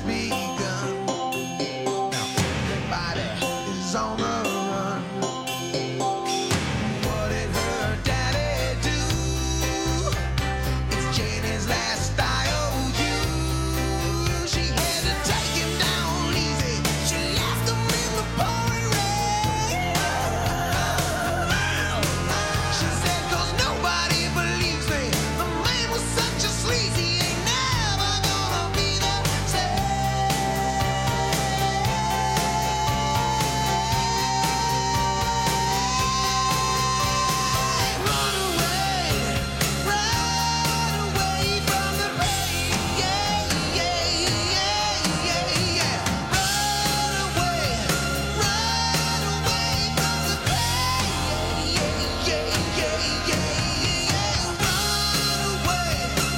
begun. Now everybody is on the run. What did her daddy do? It's Janie's last IOU. She had to take him down easy. She left him in the pouring rain. She said, 'cause nobody believes me. The man was such a sleazy, ain't never gonna be the same. Run away from the pain. Yeah, yeah, yeah, yeah, yeah. Run away from the pain. Yeah, yeah, yeah, yeah, yeah. Run away,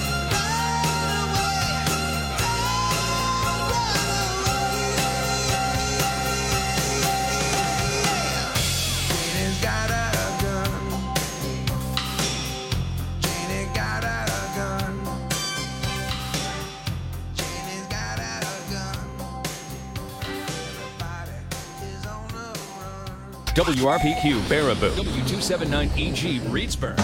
Janie's got a gun. Janie got a gun. Janie's got a gun. Everybody is on the run. WRPQ Baraboo, W279EG Reedsburg.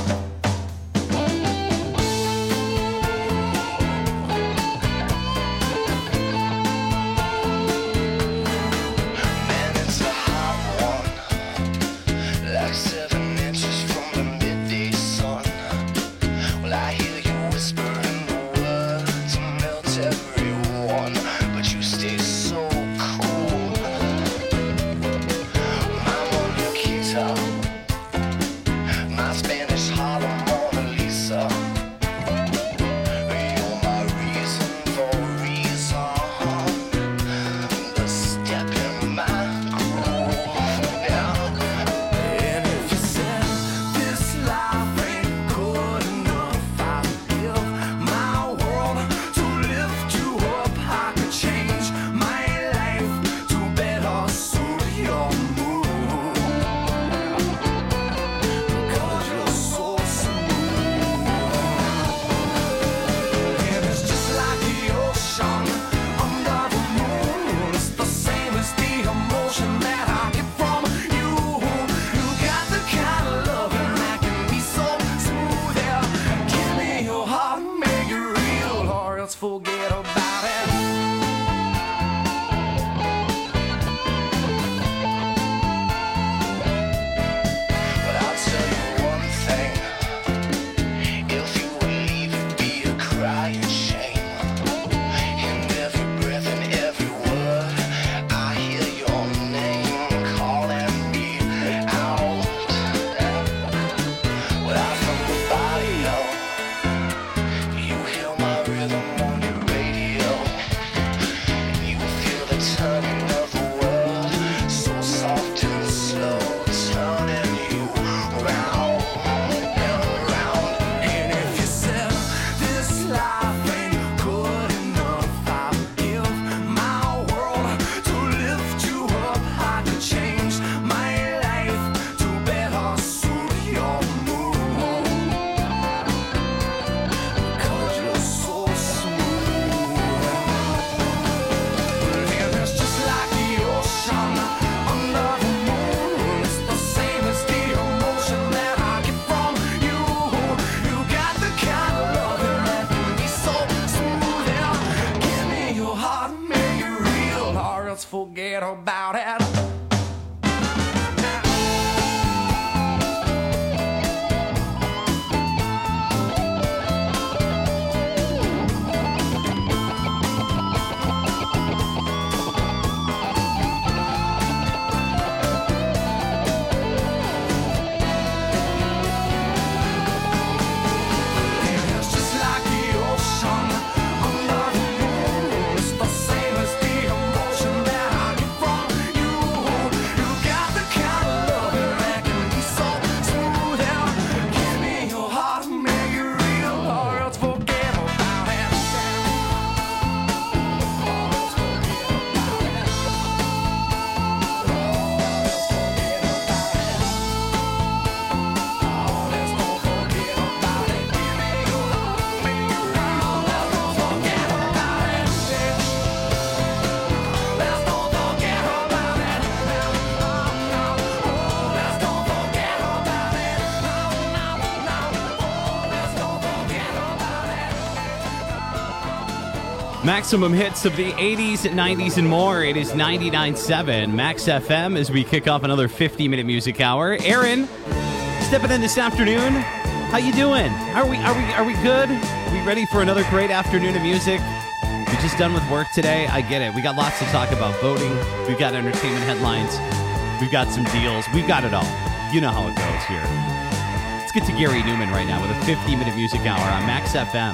Man, it's a hot one, like 7 inches from the midday sun. Well, I hear you whispering the words to melt everyone, but you stay so cool. My Moniquita, my Spanish Harlem Mona Lisa. You're my reason for reason. The step in my groove. And if you said this life ain't good enough, I'll give my world to lift you up. I could change my life to better suit your mood. Because you're so smooth. And it's just like the ocean under the moon. It's the same as the emotion that I get from you. You got the kind of loving that can be so smooth. Yeah, give me your heart, make it real, or else forget about it. But I'll tell you one thing. If you would leave, it'd be a crying shame. In every breath and every word, I hear your name calling me out. Well, I'm from the barrio. You hear my rhythm on your radio. You feel the turning of the world, so soft and slow, turning you round and round. And if you said this life ain't good enough, I'll give my world to lift you up. I could change my life to better suit your mood. Because you're so smooth. And it's just like the ocean under the moon. It's the same as the emotion that I get from you. You got the kind of loving that can be so smooth. Yeah, give me your heart, make it real, or else forget about it. It's just like the ocean under the moon. It's the same as the emotion that I get from you. Maximum hits of the 80s, 90s, and more. It is 99.7 Max FM as we kick off another 50-minute music hour. Aaron, stepping in this afternoon. How you doing? Are we good? Are we ready for another great afternoon of music? You're just done with work today? I get it. We got lots to talk about. Voting. We've got entertainment headlines. We've got some deals. We've got it all. You know how it goes here. Let's get to Gary Newman right now with a 50-minute music hour on Max FM.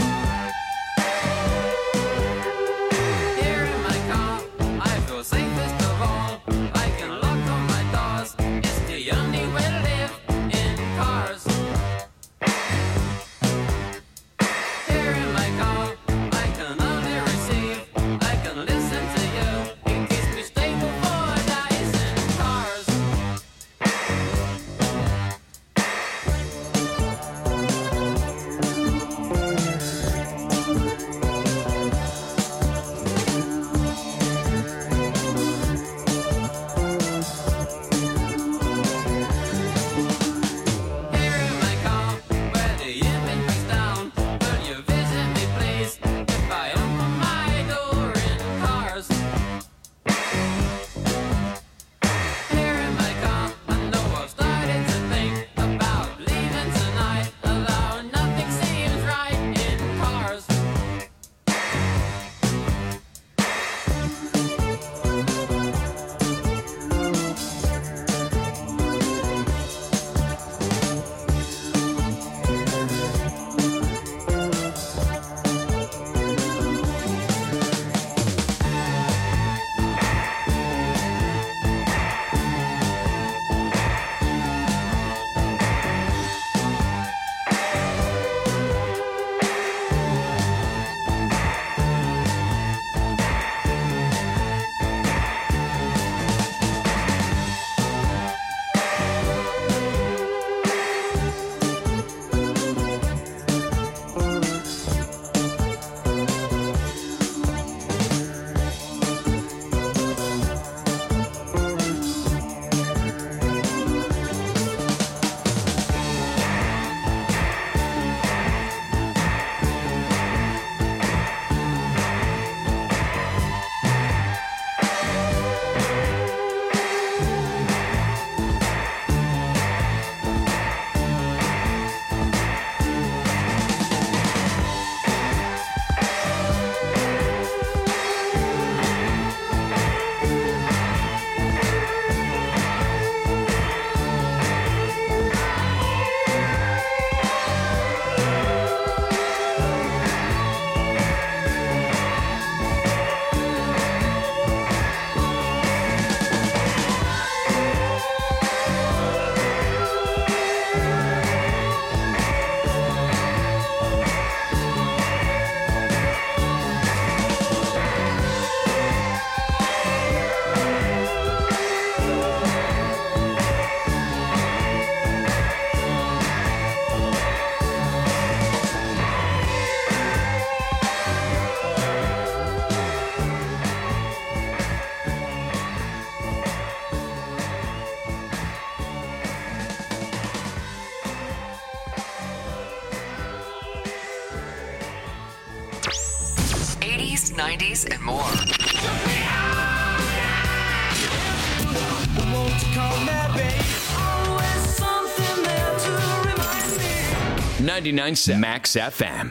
And more. 99.7 Max FM.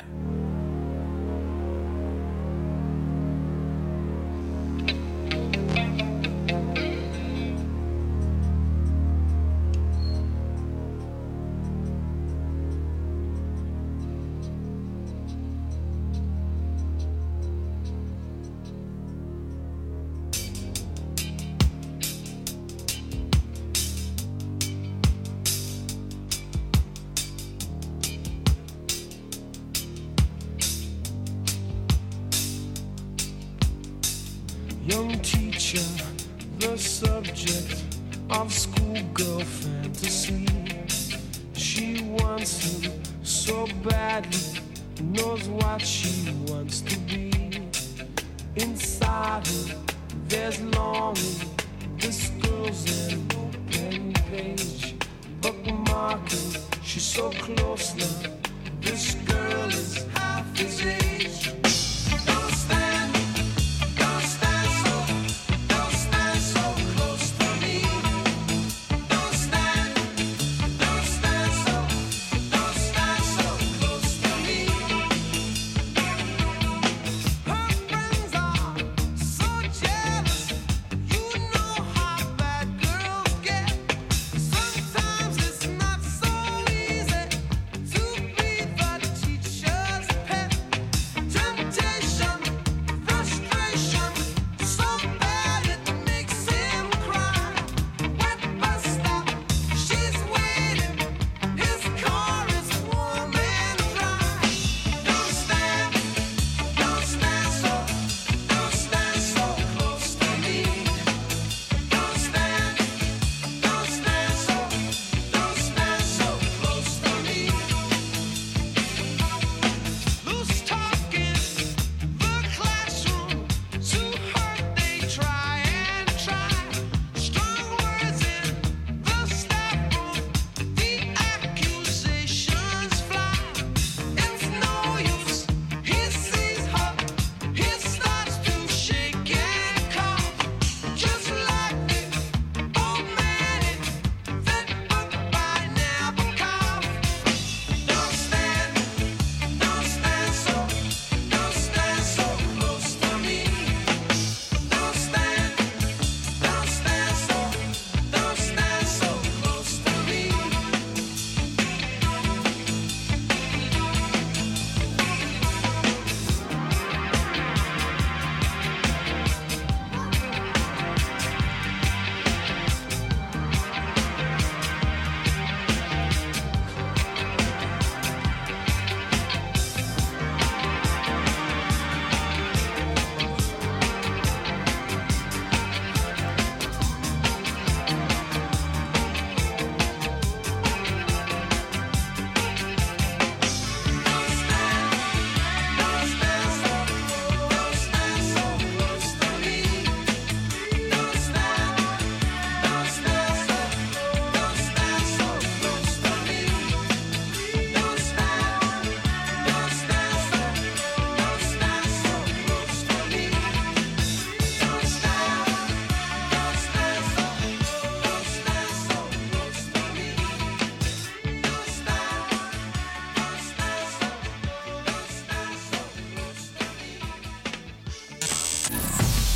Young teacher, the subject of schoolgirl fantasy. She wants him so badly, knows what she wants to be. Inside her, there's longing. This girl's an open page, bookmarking. She's so close now. This girl is half his age. Don't stand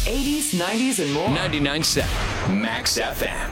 80s, 90s, and more. 99.7 Max FM.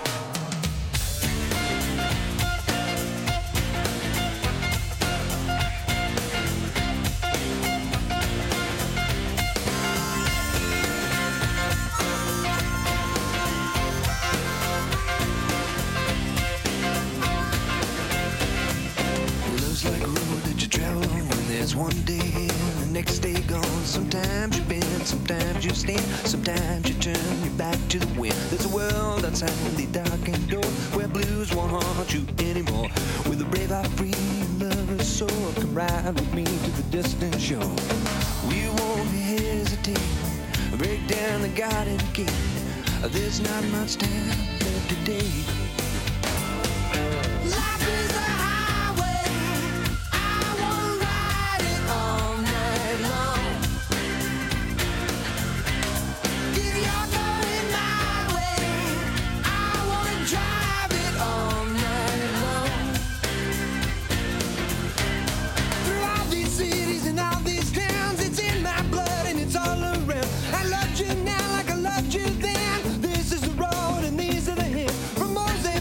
Love's like a road that you travel on when there's one day here and the next day gone. Sometimes you bend, sometimes you stand, sometimes you turn your back to the wind. There's a world outside the darkened door where blues won't haunt you anymore. With a brave heart, free lover's soul, come ride with me to the distant shore. We won't hesitate, break down the garden gate. There's not much time left today. Life is a highway, I wanna ride it all night long. If you're going my way, I wanna drive it all night long. Through all these cities and all these towns, it's in my blood and it's all around. I loved you now like I loved you then. This is the road and these are the hills. From Moses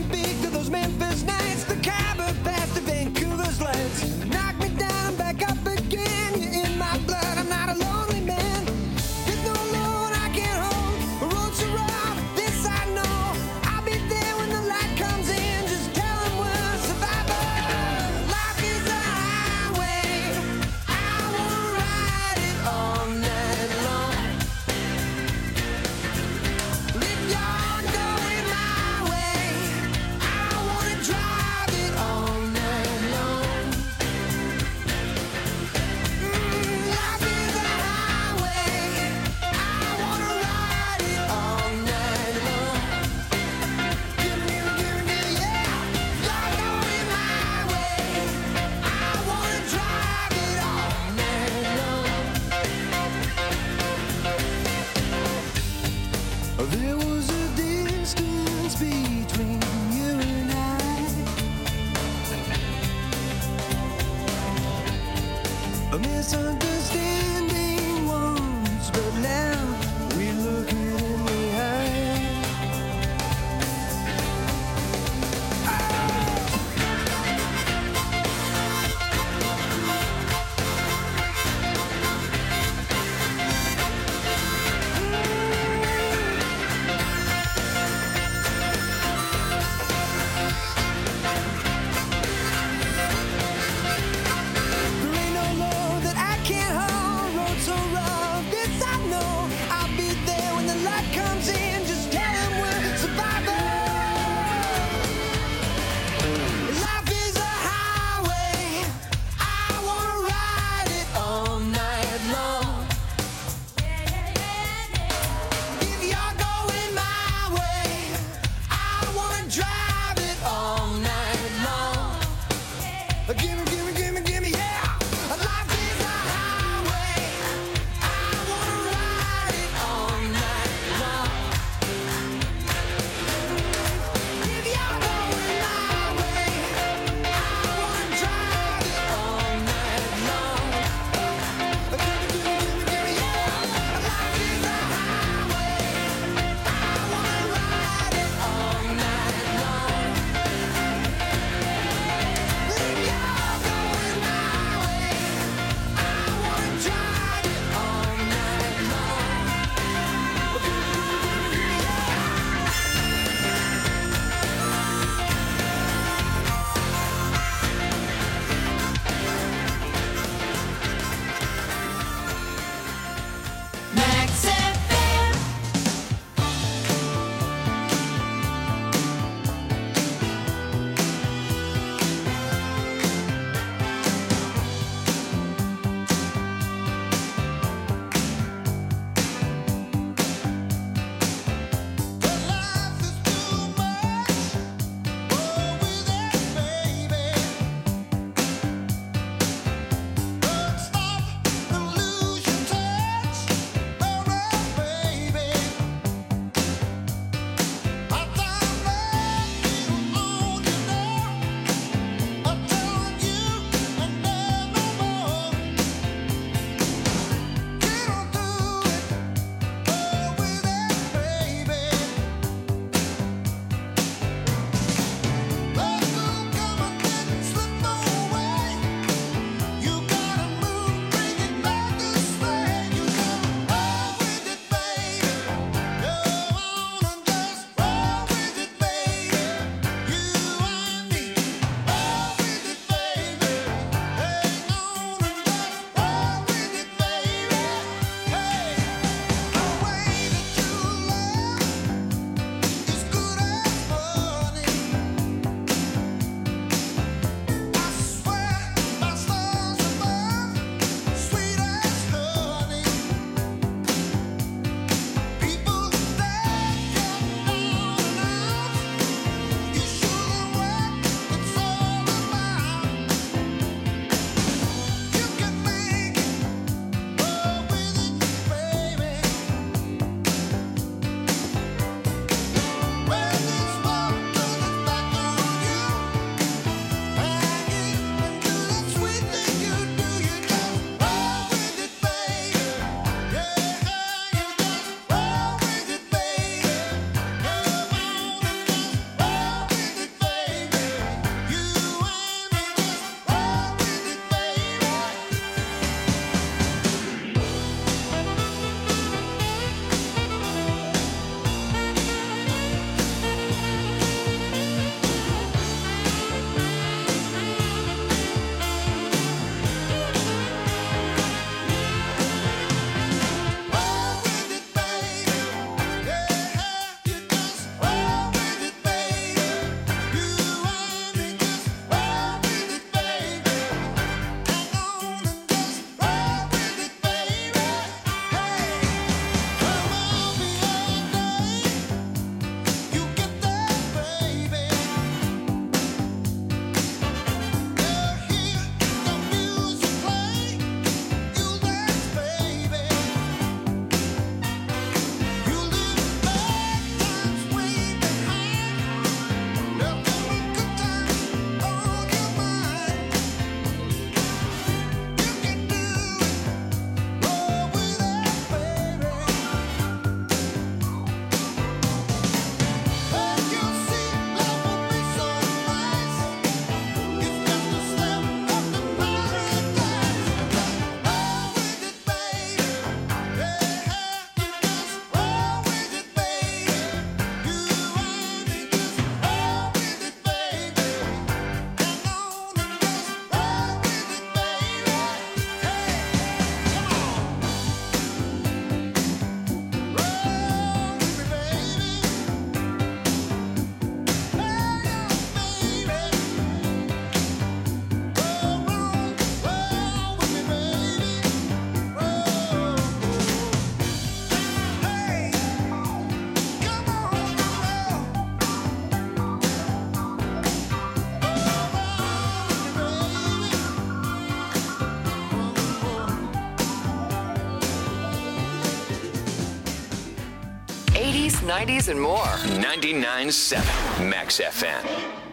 80s, 90s, and more. 99.7 Max FM.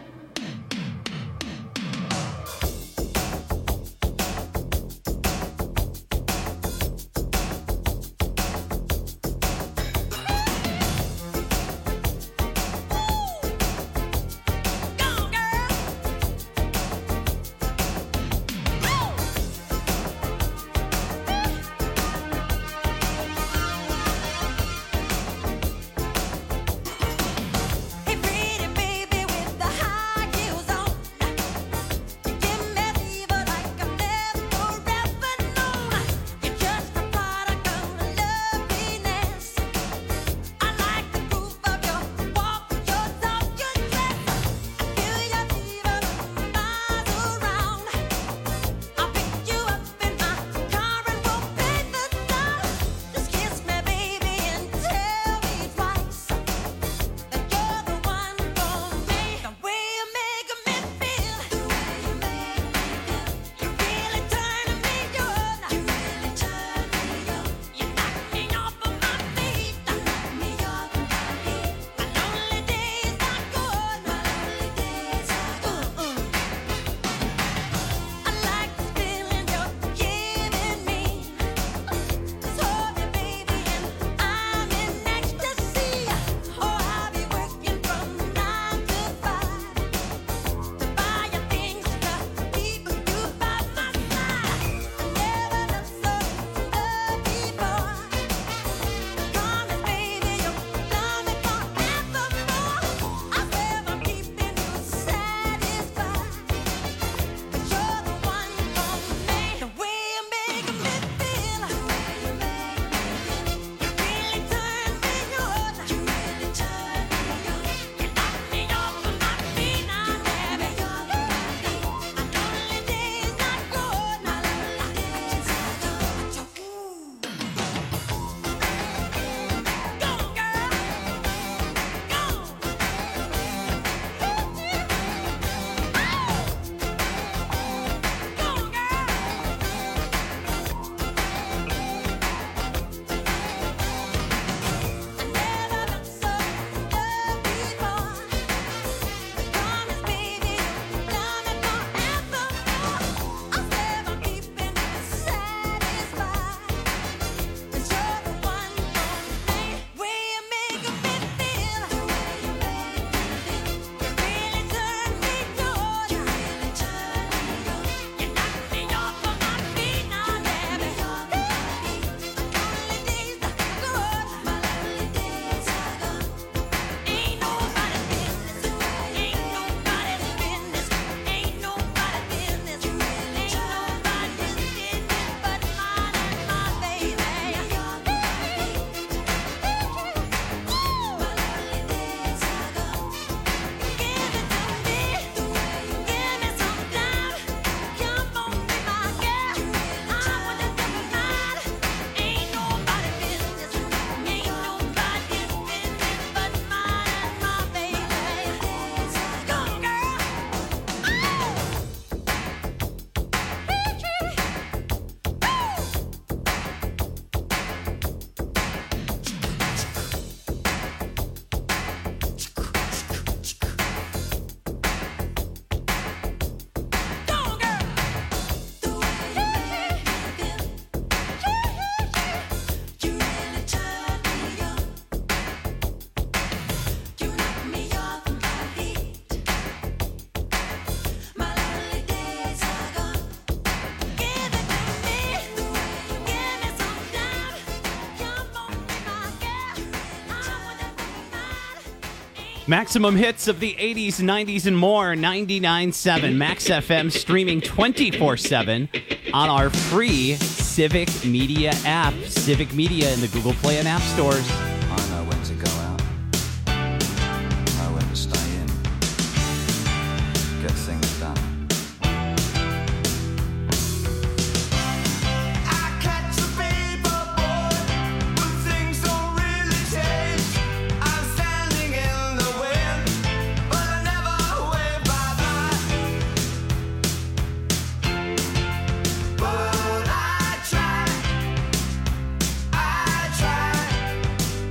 Hey, pretty baby with the high heels on. You give me fever like I've never ever known. You're just a product of loveliness. I like the groove of your walk, your talk, your dress. I feel your fever miles around. I'll pick you up in my car and we'll pay the toll. Just kiss me, baby, and tell me twice that you're the one for me. The way you make me feel, the way you make me feel, you really turn me on. You really turn me on. You knock me off of my feet. You knock me off of my feet. My lonely days are gone. My lonely days are gone. I like this feeling you're giving me. Just hold me, baby, and I'm in ecstasy. Oh, I'll be working from 9 to 5 to buy you things to keep you by my side. I never loved so love before. Promise, baby, you'll love me forevermore. I swear I'm keeping you satisfied. 'Cause you're the one for me. The way you make me feel, the way you make me feel, you really turn me on. You really turn me on. You knock me off of my feet now, baby. My lonely days are gone. My lonely days are gone. Go, girl. Go. Go, girl. I never loved so love before. Promise, baby, you'll love me forevermore. I swear I'm keeping you satisfied. 'Cause you're the one for me. Way you make me feel, the way you make me feel, you really turn me on. You really turn me on. You knock me off of my feet now, baby. My lonely days are gone. My lonely days are gone. Ain't nobody's business. Ain't nobody's business. Ain't nobody's business. Ain't nobody's business but mine and my baby. My lonely days are gone. Give it to me. Give me some time. Come on, be my girl. I wanna never mind. Ain't nobody's business. Ain't nobody's business but mine and my baby. Go, girl. Go, girl. The way you make me feel, you really turn me on. You knock me off my feet. My lonely days are gone. Give it to me. Give me some time. Come on, be my girl. I wanna be mine. Maximum hits of the 80s, 90s, and more. 99.7 Max FM, streaming 24/7 on our free Civic Media app. Civic Media in the Google Play and App stores. I know when to go out. Know when to stay in. Get things done. I catch a fever, boy, when things don't really change. I'm standing in the wind, but I never wave bye-bye. But I try.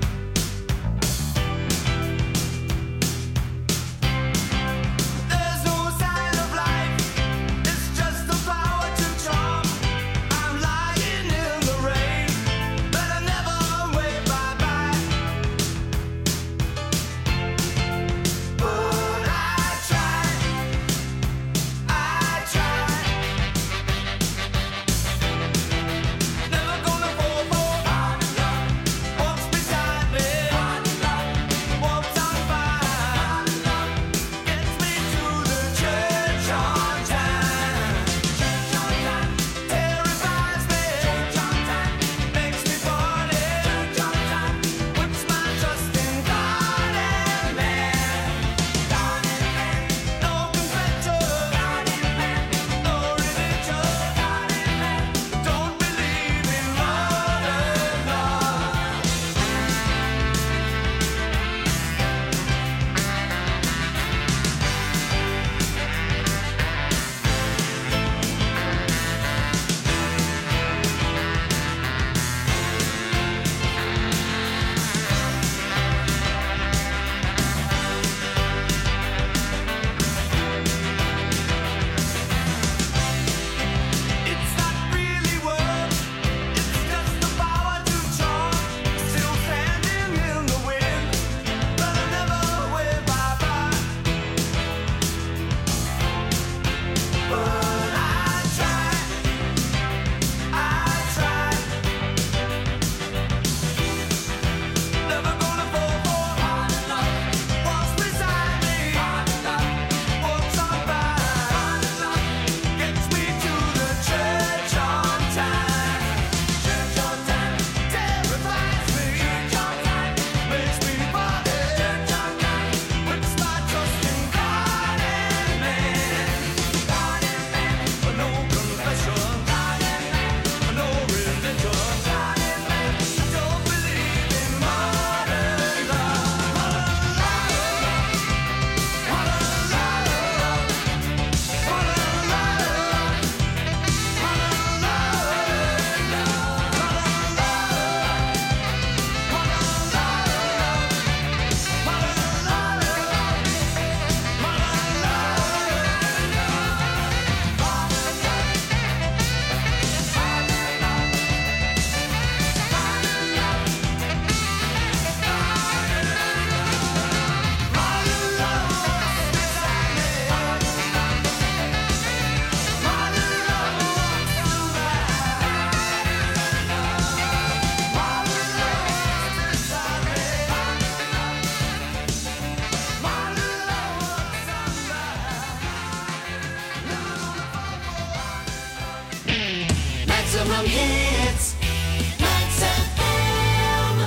hits. Max FM.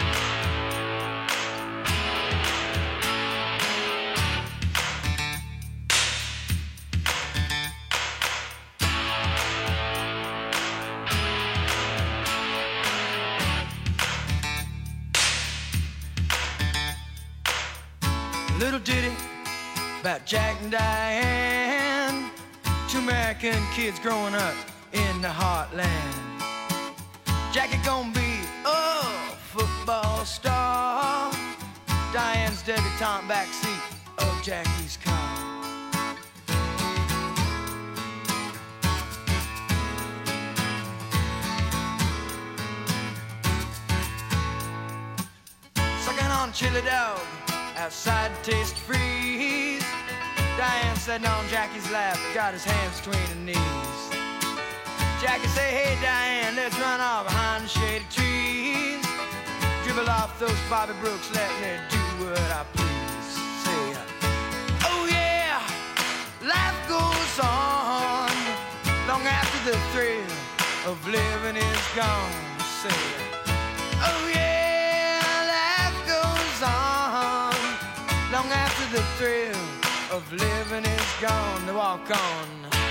Little ditty about Jack and Diane, two American kids growing up in the heartland. Jackie gonna be a football star, Diane's debutante backseat of Jackie's car. Sucking on chili dog outside the taste freeze. Diane sitting on Jackie's lap, got his hands between her knees. Jackie say, hey Diane, let's run off behind the shady trees. Dribble off those Bobby Brooks, let me do what I please. Say, oh yeah, life goes on long after the thrill of living is gone. Say, oh yeah, life goes on long after the thrill of living is gone. To walk on.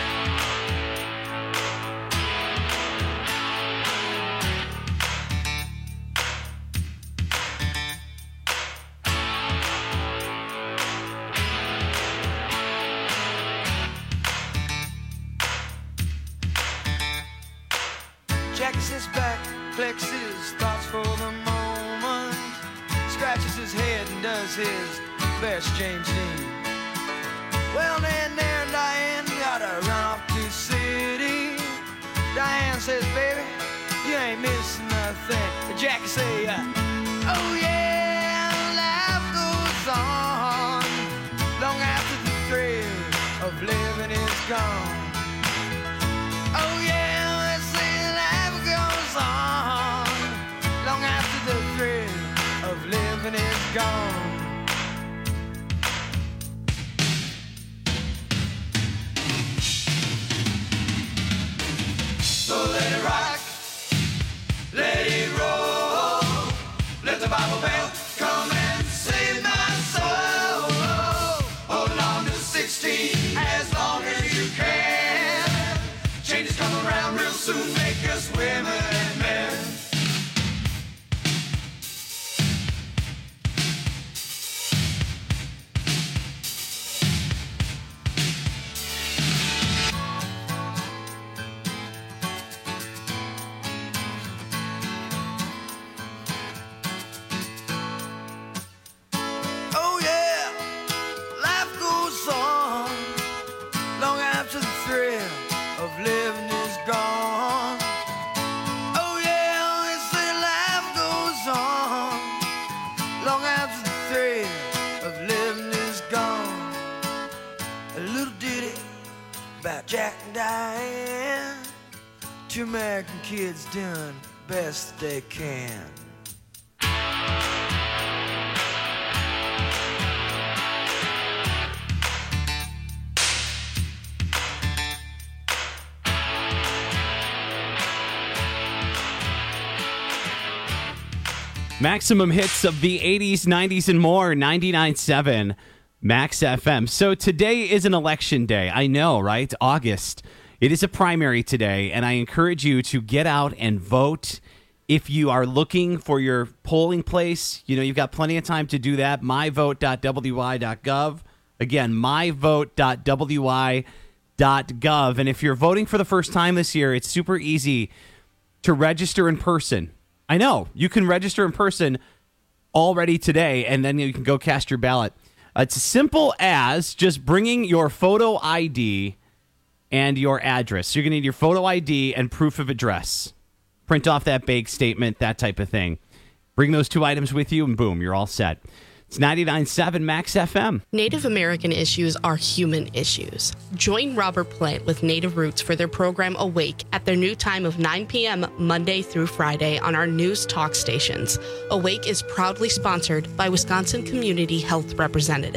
Jackie sits back, collects his thoughts for the moment, scratches his head and does his best James Dean. Well, then there and Diane gotta run off to the city. Diane says, baby, you ain't missing nothing. But Jackie say, oh yeah, life goes on long after the thrill of living is gone. Oh yeah, let's say life goes on long after the thrill of living is gone. So let it rock, let it roll, let the Bible Belt come and save my soul. Hold on to 16 as long as you can. Changes come around real soon, make us women and men. Oh yeah, life goes on long after the thrill of living is gone. Oh yeah, they say life goes on long after the thrill of living is gone. A little ditty about Jack and Diane, two American kids doing the best they can. Maximum hits of the 80s, 90s, and more. 99.7 Max FM. So today is an election day. I know, right? August. It is a primary today, and I encourage you to get out and vote. If you are looking for your polling place, you know, you've got plenty of time to do that. myvote.wi.gov. Again, myvote.wi.gov. And if you're voting for the first time this year, it's super easy to register in person. I know. You can register in person already today, and then you can go cast your ballot. It's as simple as just bringing your photo ID and your address. You're going to need your photo ID and proof of address. Print off that bank statement, that type of thing. Bring those two items with you, and boom, you're all set. It's 99.7 Max FM. Native American issues are human issues. Join Robert Plant with Native Roots for their program Awake at their new time of 9 p.m. Monday through Friday on our news talk stations. Awake is proudly sponsored by Wisconsin Community Health Representatives.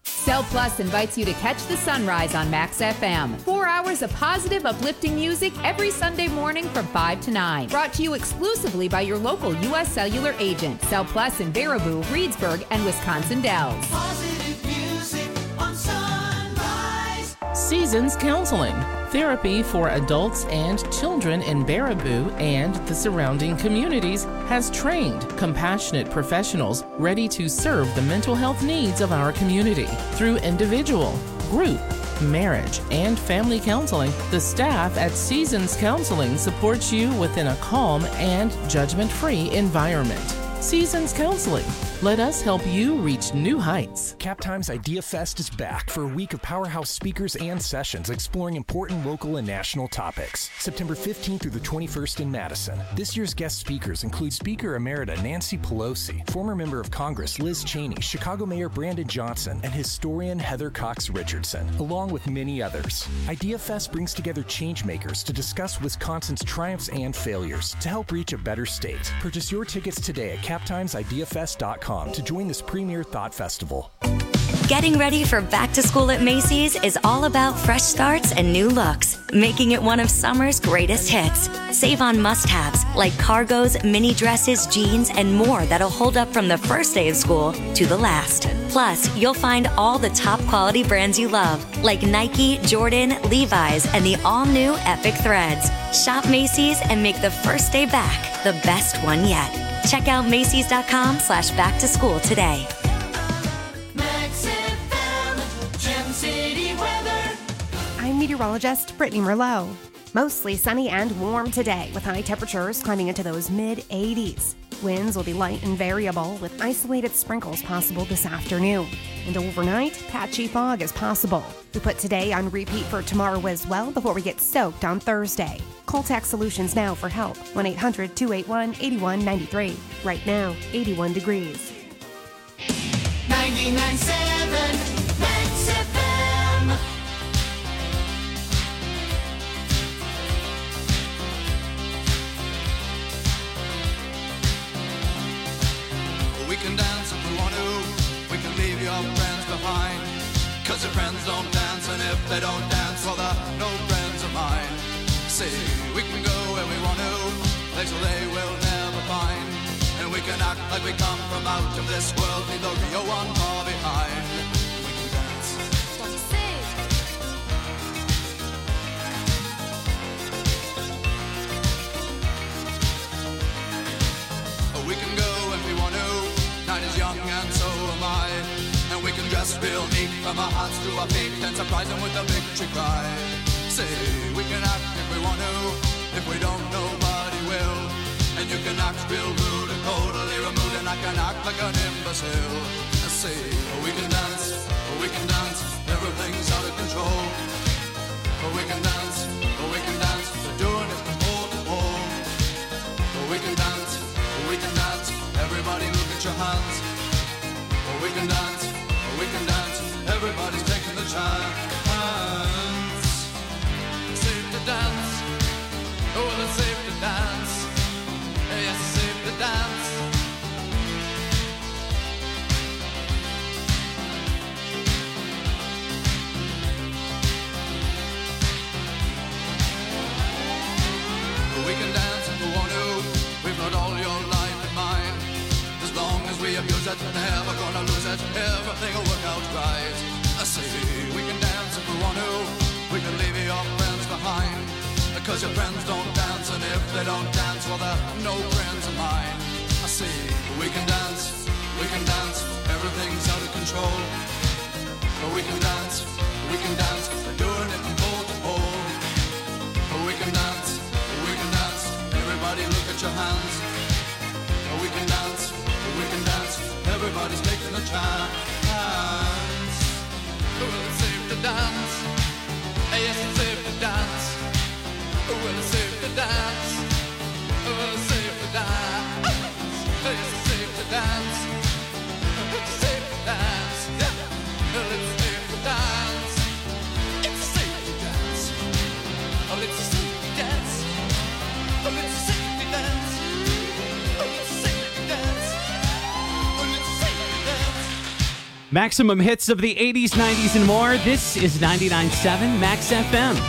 Cell Plus invites you to catch the sunrise on Max FM. 4 hours of positive, uplifting music every Sunday morning from 5 to 9. Brought to you exclusively by your local U.S. Cellular agent. Cell Plus in Baraboo, Reedsburg, and Wisconsin Dells. Positive music on Sunrise. Seasons Counseling, therapy for adults and children in Baraboo and the surrounding communities, has trained, compassionate professionals ready to serve the mental health needs of our community. Through individual, group, marriage, and family counseling, the staff at Seasons Counseling supports you within a calm and judgment-free environment. Seasons Counseling. Let us help you reach new heights. Captime's Idea Fest is back for a week of powerhouse speakers and sessions exploring important local and national topics. September 15th through the 21st in Madison. This year's guest speakers include Speaker Emerita Nancy Pelosi, former Member of Congress Liz Cheney, Chicago Mayor Brandon Johnson, and historian Heather Cox Richardson, along with many others. Idea Fest brings together changemakers to discuss Wisconsin's triumphs and failures to help reach a better state. Purchase your tickets today at captimesideafest.com to join this premier thought festival. Getting ready for back to school at Macy's is all about fresh starts and new looks, making it one of summer's greatest hits. Save on must-haves like cargos, mini dresses, jeans, and more that'll hold up from the first day of school to the last. Plus, you'll find all the top quality brands you love, like Nike, Jordan, Levi's, and the all-new Epic Threads. Shop Macy's and make the first day back the best one yet. Check out Macy's.com/back to school today. Max FM, Gem City weather. I'm meteorologist Brittany Merlot. Mostly sunny and warm today, with high temperatures climbing into those mid-80s. Winds will be light and variable, with isolated sprinkles possible this afternoon. And overnight, patchy fog is possible. We put today on repeat for tomorrow as well before we get soaked on Thursday. Call Tax Solutions now for help. 1-800-281-8193. Right now, 81 degrees. 99.7 Max FM. We can dance if we want to. We can leave your friends behind. 'Cause your friends don't dance, and if they don't dance, well, they're no friends of mine. See, we can go where we want to, places they will never find. And we can act like we come from out of this world, leave the real one far behind. We can dance. We can go if we want to. Night is young and so am I. And we can dress real neat from our hearts to our feet and surprise them with a victory cry. Say, we can act if we want to. If we don't, nobody will. And you can act real rude and totally removed, and I can act like an imbecile. And say, we can dance, everything's out of control. We can dance, we're doing it from pole to pole. We can dance, everybody look at your hands. We can dance, everybody's taking the chance. Safe to dance, oh, it's safe to dance. Yes, it's safe to dance. We can dance if we want to. We've got all your life in mind. As long as we abuse it, never gonna lose it. Everything will work out right. I say we can dance if we want to. We can leave your friends behind. Because your friends don't dance, and if they don't dance, well, they're no friends of mine. I say we can dance, everything's out of control. But we can dance, we're doing it from pole to pole. But we can dance, everybody look at your hands. But we can dance, everybody's taking a chance. Well, it's safe to dance, yes, it's safe to dance. Well, it's safe to dance, well, it's safe to dance. Yes, it's safe to dance, it's safe to dance. Well, it's safe to dance, it's safe to dance. Oh, it's safe to dance, oh, it's safe to dance. Oh, it's safe to dance, oh, it's safe to dance. Maximum hits of the 80s, 90s, and more. This is 99.7 Max FM.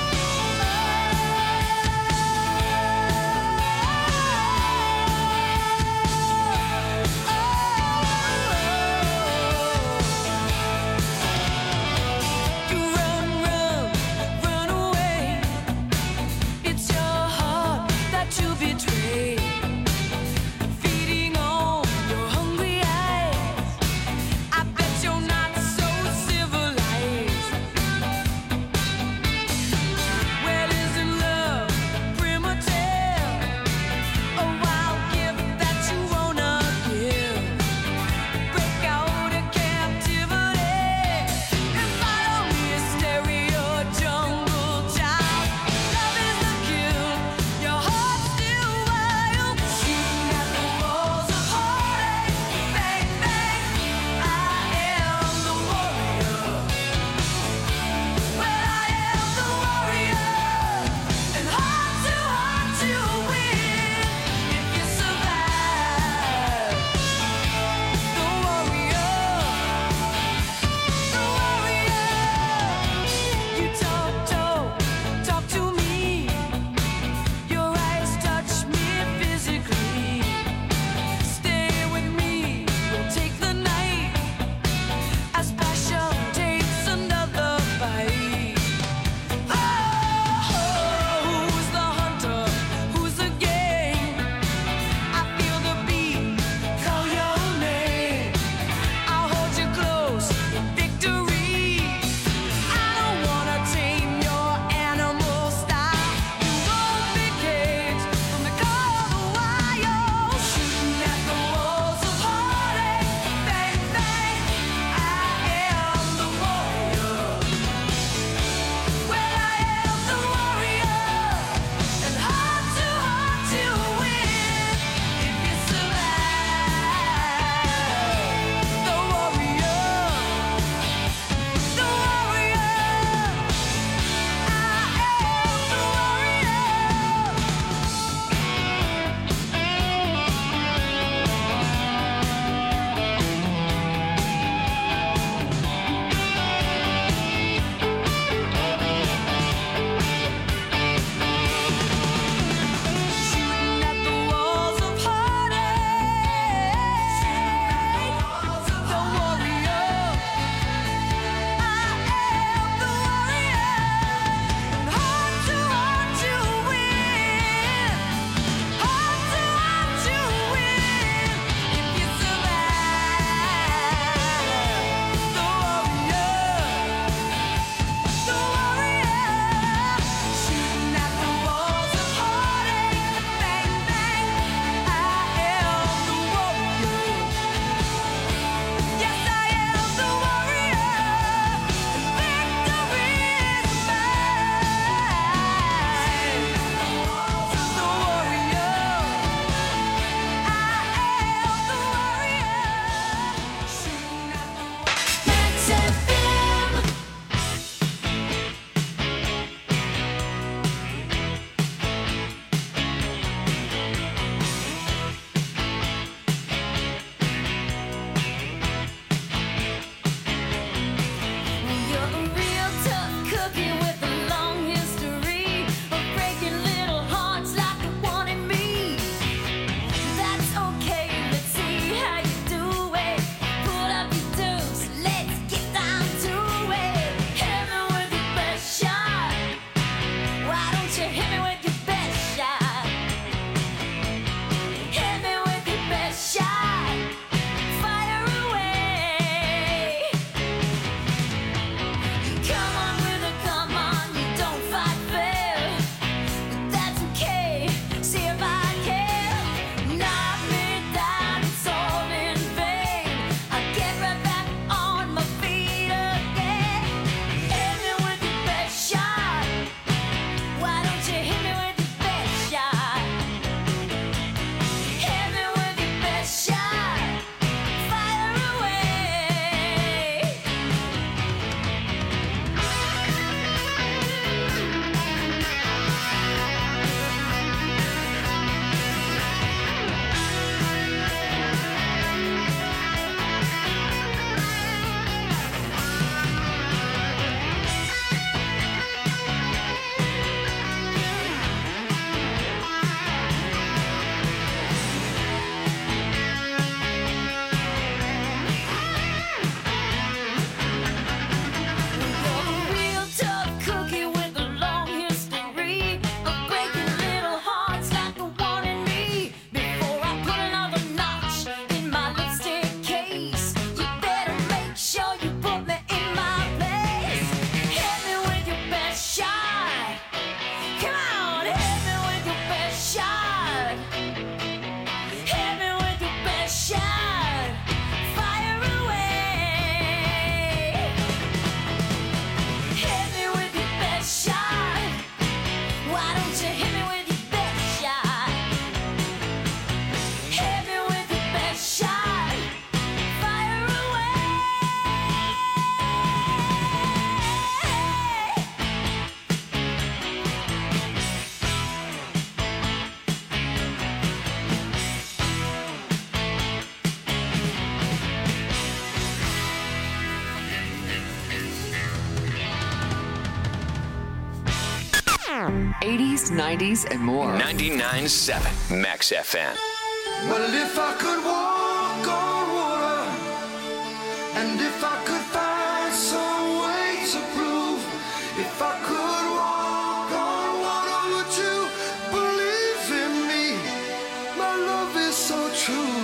80s, 90s, and more. 99.7 Max FM. Well, if I could walk on water, and if I could find some way to prove, if I could walk on water, would you believe in me? My love is so true.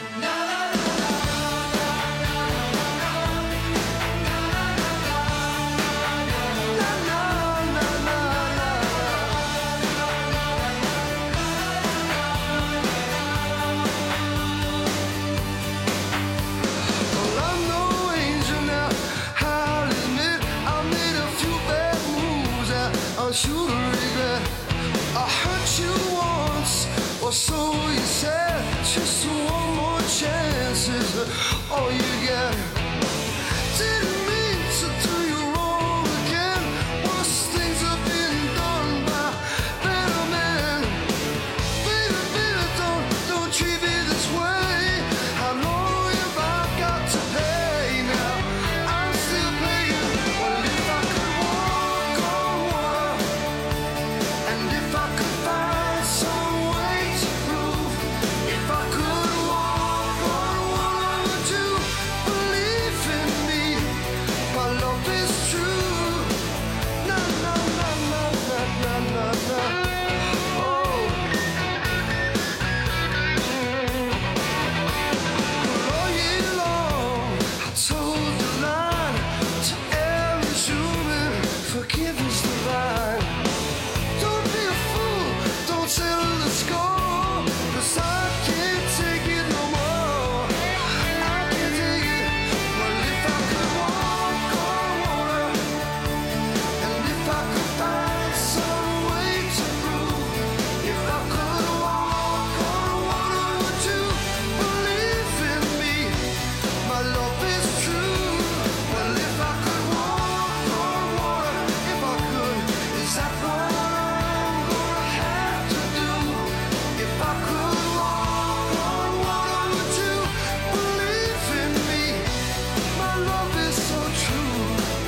Well, I'm no angel now, I'll admit I made a few bad moves I'm sure to regret. I hurt you once, or so you said. Just one more chance is all you get. Didn't mean to do you wrong again. Worse things have been done by better men. Baby, baby, don't treat me this way. How long have I got to pay now? I'm still paying. Well, if I could walk on water, and if I could find some way to prove, if I could walk on water, would you believe in me? My love is true. Na na na na na na na na. Oh. All year long, I told the line to every human, forgiveness divine. Don't be a fool, don't settle the score, 'cause I can't take it no more. I can't take it. Well, if I could walk on water, and if I could find some way to prove, if I could walk on water, would you believe in me? My love is true. Well, if I could walk on water, if I could, is that what I'm gonna have to do? If I could walk on water, would you believe in me? My love is so true.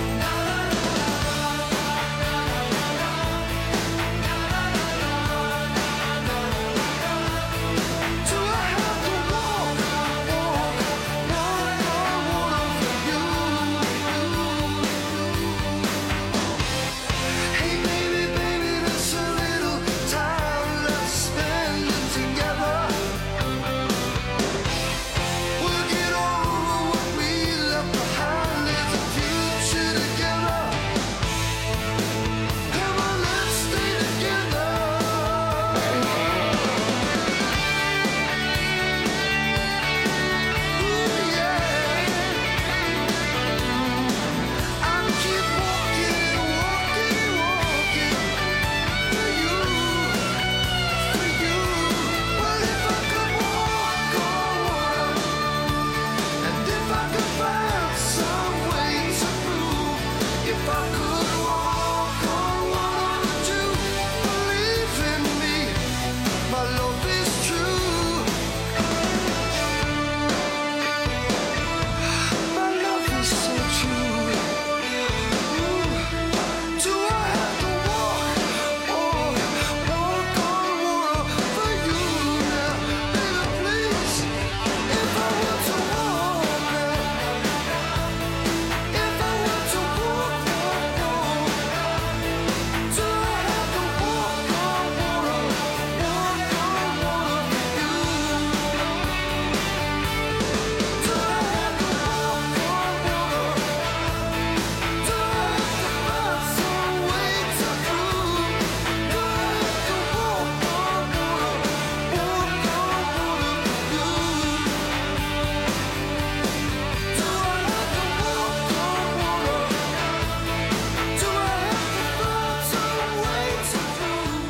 Do I have to walk on water for you? Hey baby, baby, there's a little time left spending together. We'll get over what we left behind. There's a future together. Come on, let's stay together. Ooh, yeah. I'll keep walking, walking, walking for you, for you. Well, if I could walk on water, and if I could find some way to prove, if I could walk on water, would you believe in me? My love is true. My love is so true. Do I have to walk on water for you now? Baby, please. If I were to walk now, if I were to walk on do I have to walk on water for you? Do I have to walk on water? Do I have to find some way to prove? Do I have to walk on water for you? Do I have to walk on water? Do I have to find some way to prove?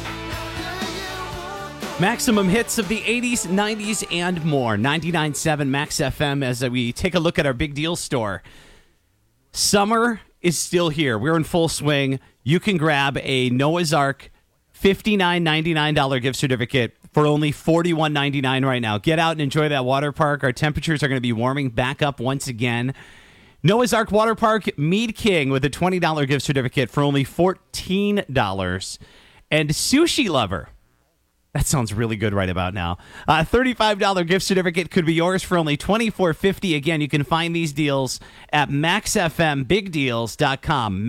Maximum hits of the 80s, 90s, and more. 99.7 Max FM as we take a look at our big deal store. Summer is still here. We're in full swing. You can grab a Noah's Ark $59.99 gift certificate for only $41.99 right now. Get out and enjoy that water park. Our temperatures are going to be warming back up once again. Noah's Ark Water Park, Mead King with a $20 gift certificate for only $14. And Sushi Lover. That sounds really good right about now. $35 gift certificate could be yours for only $24.50. Again, you can find these deals at maxfmbigdeals.com.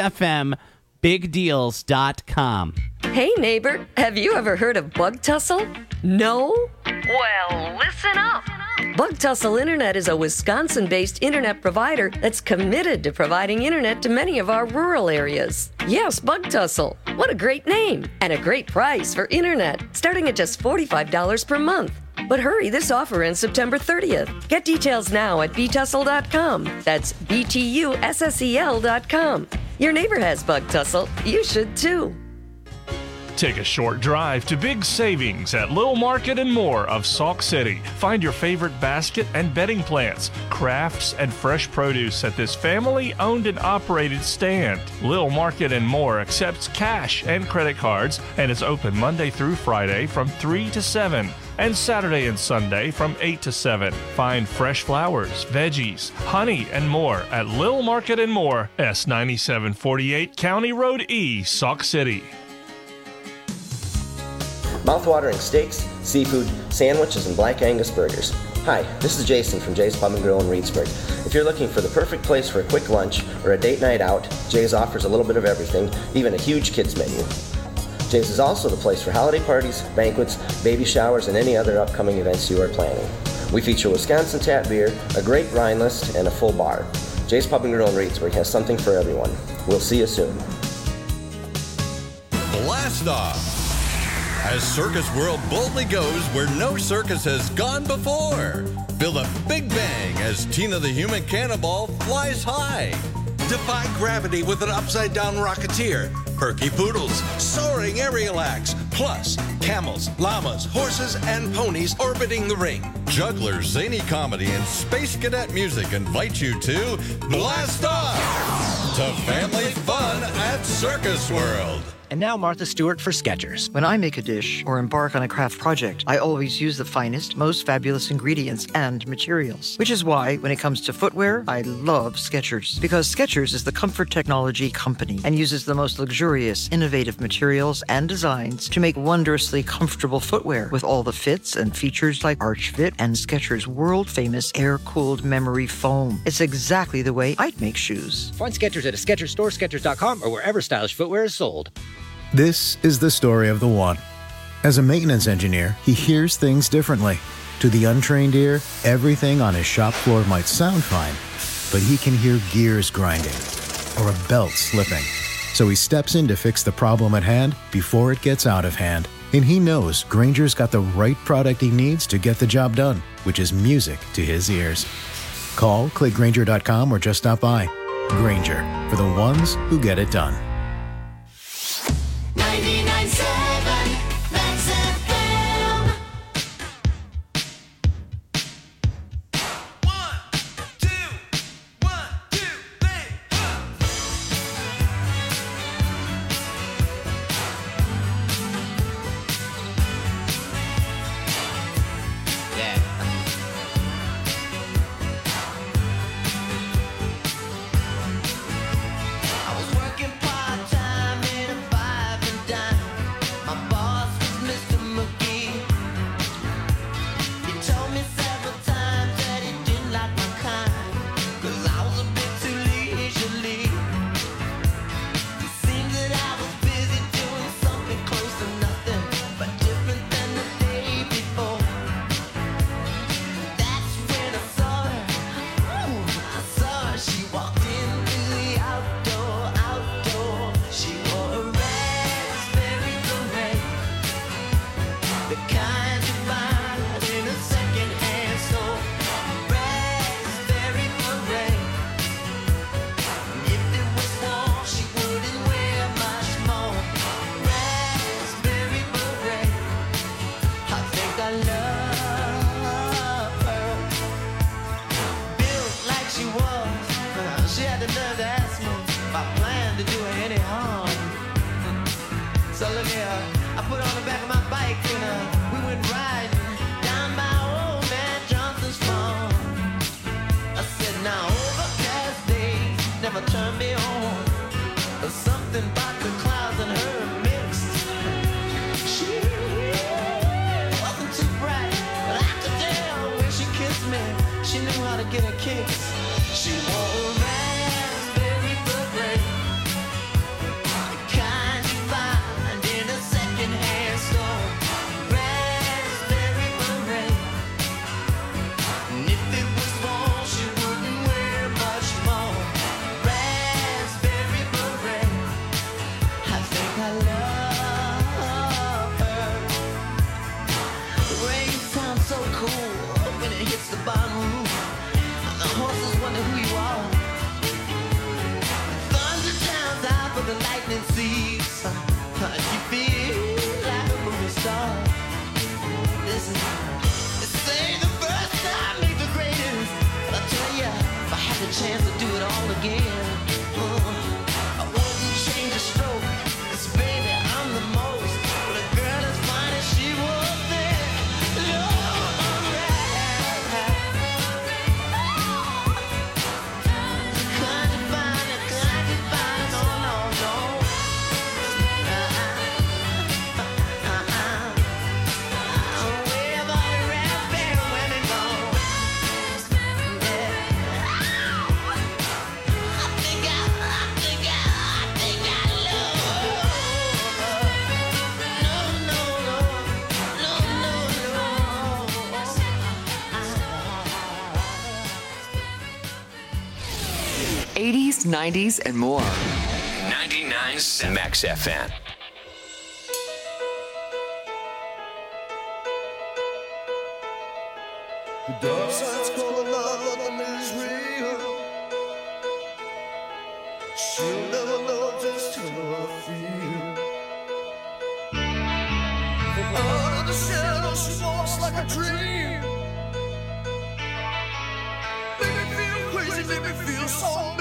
maxfmbigdeals.com. Hey neighbor, have you ever heard of Bug Tussle? No? Well, listen up. Bug Tussle Internet is a Wisconsin-based internet provider that's committed to providing internet to many of our rural areas. Yes, Bug Tussle. What a great name and a great price for internet, starting at just $45 per month. But hurry, this offer ends September 30th. Get details now at btussle.com. That's BTUSSEL.com. Your neighbor has Bug Tussle. You should too. Take a short drive to Big Savings at Lil Market and More of Sauk City. Find your favorite basket and bedding plants, crafts, and fresh produce at this family-owned and operated stand. Lil Market and More accepts cash and credit cards and is open Monday through Friday from 3 to 7 and Saturday and Sunday from 8 to 7. Find fresh flowers, veggies, honey, and more at Lil Market and More, S9748 County Road E, Sauk City. Mouth-watering steaks, seafood, sandwiches, and Black Angus burgers. Hi, this is Jason from Jay's Pub & Grill in Reedsburg. If you're looking for the perfect place for a quick lunch or a date night out, Jay's offers a little bit of everything, even a huge kids menu. Jay's is also the place for holiday parties, banquets, baby showers, and any other upcoming events you are planning. We feature Wisconsin tap beer, a great wine list, and a full bar. Jay's Pub & Grill in Reedsburg has something for everyone. We'll see you soon. Blast Off! As Circus World boldly goes where no circus has gone before. Feel the big bang as Tina the Human Cannonball flies high. Defy gravity with an upside-down rocketeer. Perky poodles, soaring aerial acts, plus camels, llamas, horses, and ponies orbiting the ring. Jugglers, zany comedy, and space cadet music invite you to Blast Off! To family fun at Circus World. And now Martha Stewart for Skechers. When I make a dish or embark on a craft project, I always use the finest, most fabulous ingredients and materials. Which is why, when it comes to footwear, I love Skechers. Because Skechers is the comfort technology company and uses the most luxurious, innovative materials and designs to make wondrously comfortable footwear with all the fits and features like Arch Fit and Skechers' world-famous air-cooled memory foam. It's exactly the way I'd make shoes. Find Skechers at a Skechers store, Skechers.com, or wherever stylish footwear is sold. This is the story of the one. As a maintenance engineer, he hears things differently. To the untrained ear, everything on his shop floor might sound fine, but he can hear gears grinding or a belt slipping. So he steps in to fix the problem at hand before it gets out of hand. And he knows Grainger's got the right product he needs to get the job done, which is music to his ears. Call, click Grainger.com, or just stop by. Grainger, for the ones who get it done. 99.7 Max FM. I was working part to get her kicks. She wore a raspberry beret, the kind you find in a second-hand store. Raspberry beret, and if it was worn, she wouldn't wear much more. Raspberry beret, I think I love her. The rain sounds so cool when it hits the bottom roof. The horses wonder who you are. Thunder drowns out, but the lightning sees. You feel like a movie star. Listen, they say the first time makes the greatest. But I tell ya, if I had the chance to do it all again, I wouldn't change a stroke. 'Cause baby, I'm the most. But a girl as fine as she was there. '80s, '90s, and more. 99.7 Max FM. The dark side's calling out, nothing is real. She'll never know just how I feel. From out of the shadows, she walks like a dream. Make me feel crazy, make me feel so